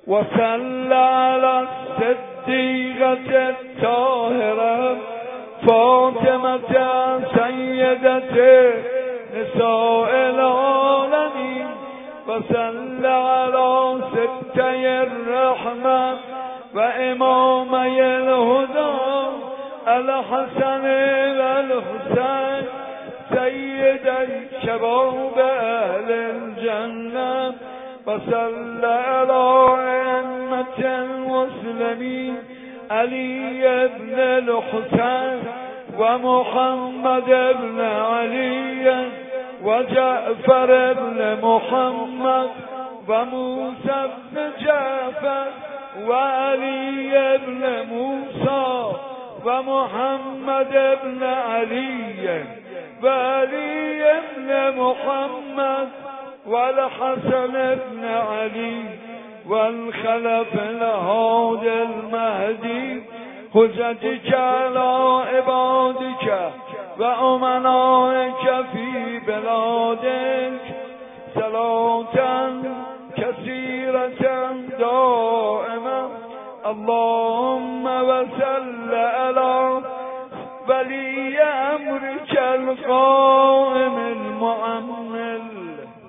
وصل على الصديقة الطاهرة فاطمة سيدة نساء العالمين. وصل على ستي الرحمة وإمامي الهدى الحسن والحسين سيدي شباب أهل الجنة. وصل على أئمة المسلمين علي بن الحسين ومحمد بن علي وجعفر بن محمد وموسى بن جعفر وعلي بن موسى ومحمد بن علي وعلي بن محمد والحسن بن علي والخلف الهادي المهدي حجتك على عبادك وأمنائك في بلادك صلاة كثيرة دائمة. اللهم وصل على ولي أمرك القائم المؤمل.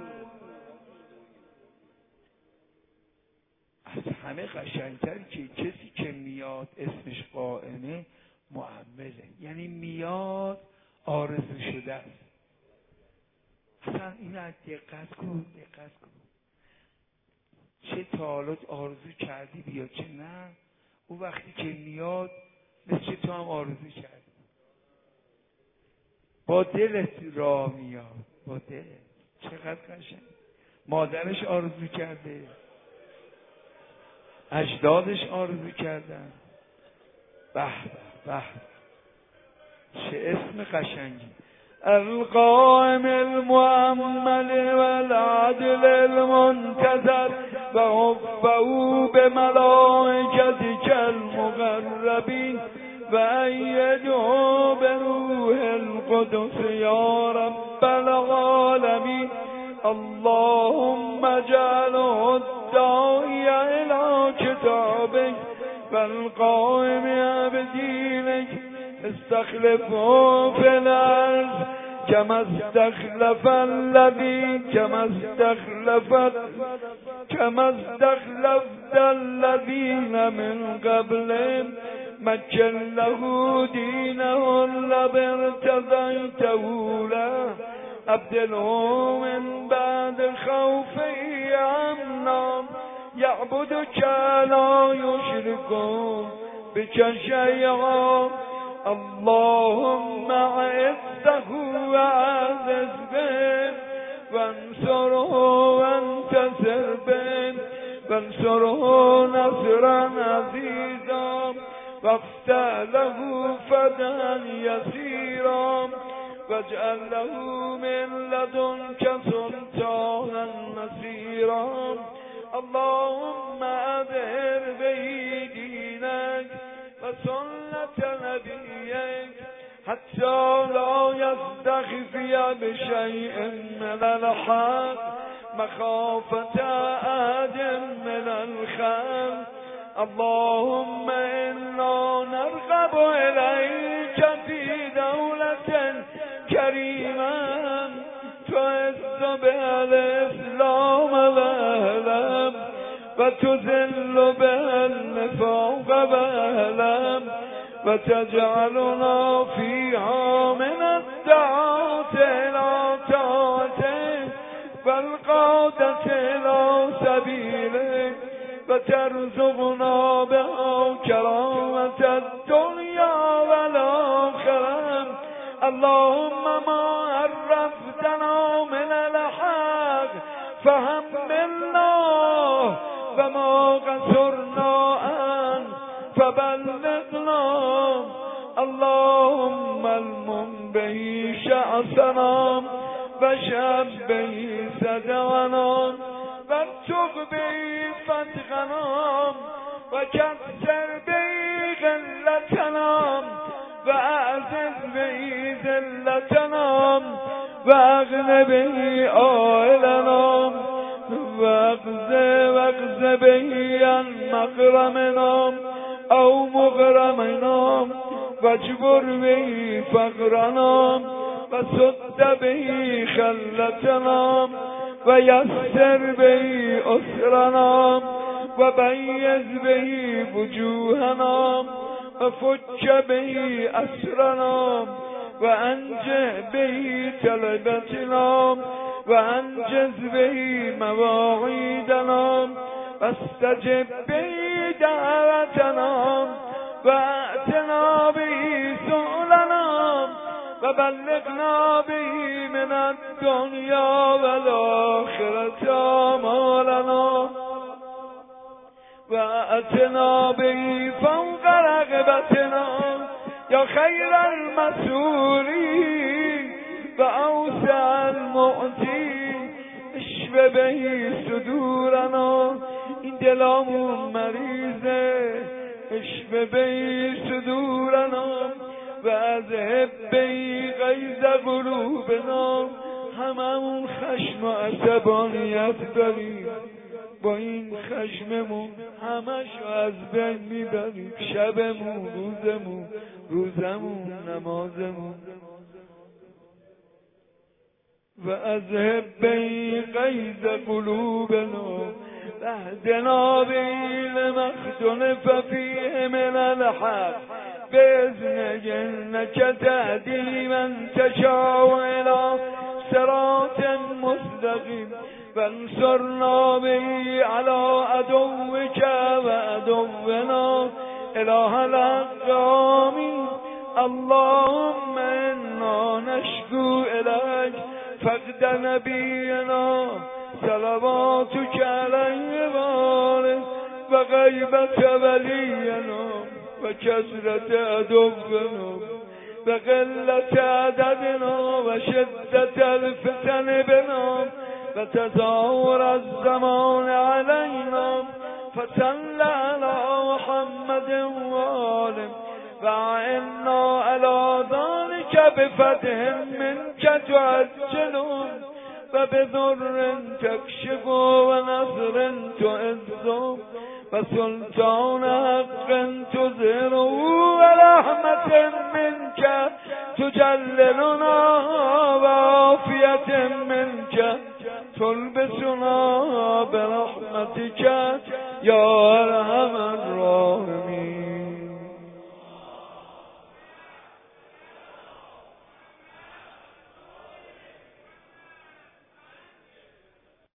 از همه قشنگتر که کسی که میاد اسمش قائمه مؤمله، یعنی میاد آرزو شده است. اصلا اینا دقت کن چه تا حالا آرزو کردی بیا چه نه، او وقتی که میاد مثل تو هم آرزو کردی، با دلت راه میاد، با دلت. چقدر قشنگ. مادرش آرزو کرده، اجدادش آرزو کردن. به به چه اسم قشنگی. القائم المؤمل والعدل المنتظر وحفه بملائكتك المقربين وأيده بروح القدس يا رب العالمين. اللهم اجعله الداعي إلى كتابك والقائم بدينك استخلفه في الأرض كما استخلف الذين من قبلهم. مكن له دينه الذي ارتضيته له أبدله من بعد خوفه أمنا يعبدك لا يشرك بك شيئا. اللهم أعزه وأعزز به وانصره وانتصر به وانصره نصرا عزيزا وافتح له فتحا يسيرا واجعل له من لدنك سلطانا نصيرا. اللهم أظهر به دينك وسنة نبيك حتى لا يستخفي بشيء من الحق مخافة أحد من الخلق. اللهم إنا نرغب إليك في دولة كريمة تعز بها الإسلام وأهله وتذل بها النفاق وأهله وتجعلنا فيها من الدعاة إلى طاعتك والقادة إلى سبيلك وترزقنا بها كرامة الدنيا والآخرة. اللهم ما عرفتنا من الحق فحملنا وما قصرنا عنه فبلغنا. اللهم المن به شعثنا وشبه صدغنا وارزق به فتحنا وكسر به غلتنا وأعزز به ذلتنا وأغن به عائلنا واغز به عن مغرمنا او مغرمنا واجبر به فقرنا وسد به خلتنا ويسر به أسرنا وبيز به وجوهنا وفج به أسرنا وأنجه به طلبتنا وأنجز به مواعيدنا واستجب به دعوتنا وأتنا به سؤلنا وبلغنا به من الدنيا والآخرة آمالنا وأتنا به فوق رغبتنا يا خير المسؤولين وأوسع المعطين اشف به صدورنا این دلامون مریضه اشف به صدورنا و اذهب به غیظ قلوبنا هممون خشم و عصبانیت داریم با این خشممون همشو از بین میبریم شبمون روزمون نمازمون و اذهب به غیظ قلوبنا واهدنا به لمختلف فیه من الحق بإذنك إنك تهدي من تشاء إلى صراط مستقيم وانصرنا به على عدوك وعدونا إله الحق آمين اللهم إنا نشكو إليك فقد نبينا صلواتك عليه وآله وغيبة ولينا وكثرة عدونا وقلة عددنا وشدة الفتن بنا وتزاور الزمان علينا فصل على محمد وآله وأعنا على ذلك بفتح منك تعجل وبضر تكشف ونصر تعز وسلطان حق تظهر ورحمة منك تجللنا وعافية منك تلبسنا برحمتك يا أرحم الراحمين